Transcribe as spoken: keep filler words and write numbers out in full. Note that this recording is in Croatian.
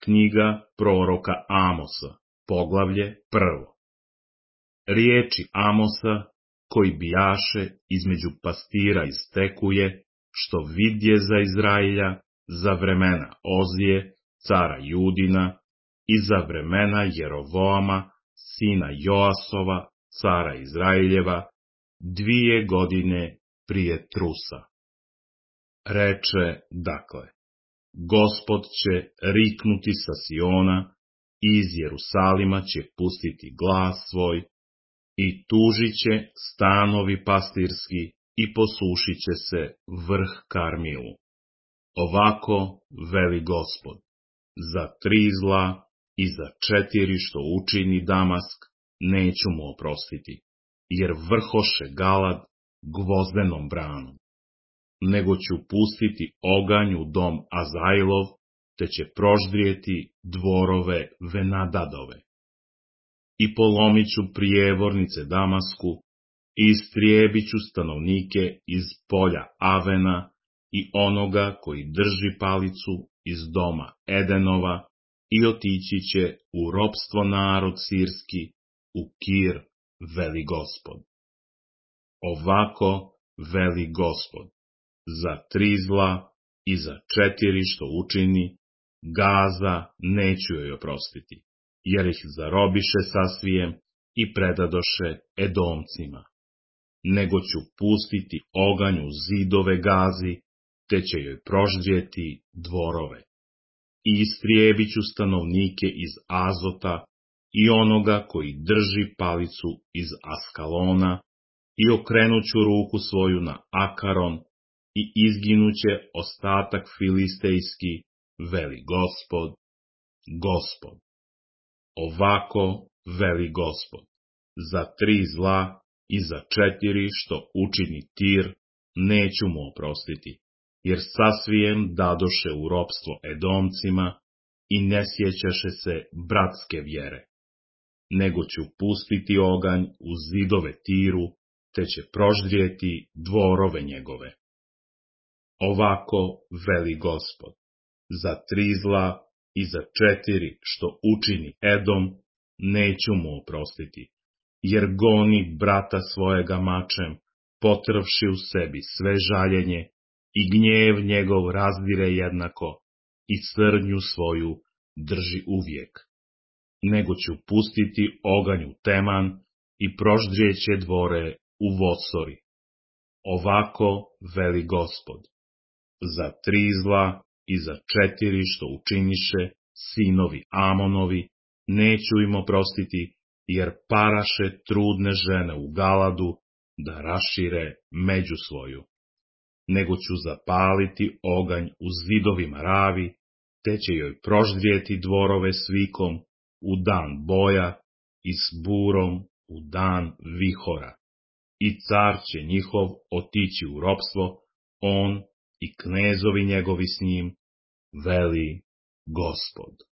Knjiga proroka Amosa, poglavlje prvo. Riječi Amosa, koji bijaše između pastira iz Tekuje, što vidje za Izrailja, za vremena Ozije, cara Judina, i za vremena Jerovoama, sina Joasova, cara Izraeljeva, dvije godine prije trusa. Reče, dakle, Gospod će riknuti sa Siona, i iz Jerusalima će pustiti glas svoj, i tužit će stanovi pastirski, i posušit će se vrh Karmilu. Ovako veli Gospod, za tri zla i za četiri što učini Damask, neću mu oprostiti, jer vrhoše Galad gvozdenom branom. Nego ću pustiti oganj u dom Azajlov, te će proždrijeti dvorove Venadadove. I polomit ću prijevornice Damasku, i istrijebit ću stanovnike iz polja Avena, i onoga koji drži palicu iz doma Edenova, i otići će u ropstvo narod sirski, u Kir, veli Gospod. Ovako veli Gospod, za tri zla i za četiri što učini, Gaza neću joj oprostiti, jer ih zarobiše sasvijem i predadoše Edomcima. Nego ću pustiti oganj u zidove Gazi, te će joj proždrijeti dvorove. I istrijebit ću stanovnike iz Azota i onoga koji drži palicu iz Askalona, i okrenut ću ruku svoju na Akaron, i izginuće ostatak filistejski, veli Gospod, Gospod. Ovako veli Gospod, za tri zla i za četiri što učini Tir, neću mu oprostiti, jer sasvijem dadoše u ropstvo Edomcima i ne sjećaše se bratske vjere. Nego ću pustiti oganj u zidove Tiru, te će proždrijeti dvorove njegove. Ovako veli Gospod, za tri zla i za četiri što učini Edom, neću mu oprostiti, jer goni brata svojega mačem, potrvši u sebi sve žaljenje, i gnjev njegov razdire jednako, i srnju svoju drži uvijek. Nego ću pustiti oganj u Teman, i proždrijeće dvore u Vosori. Ovako veli Gospod, za tri zla i za četiri što učiniše sinovi Amonovi, neću im oprostiti, jer paraše trudne žene u Galadu da rašire među svoju. Nego ću zapaliti oganj u zidovima Ravi, te će joj proždrijeti dvorove svikom u dan boja i s burom u dan vihora. I car će njihov otići u ropstvo, on i knezovi njegovi s njim, veli Gospod.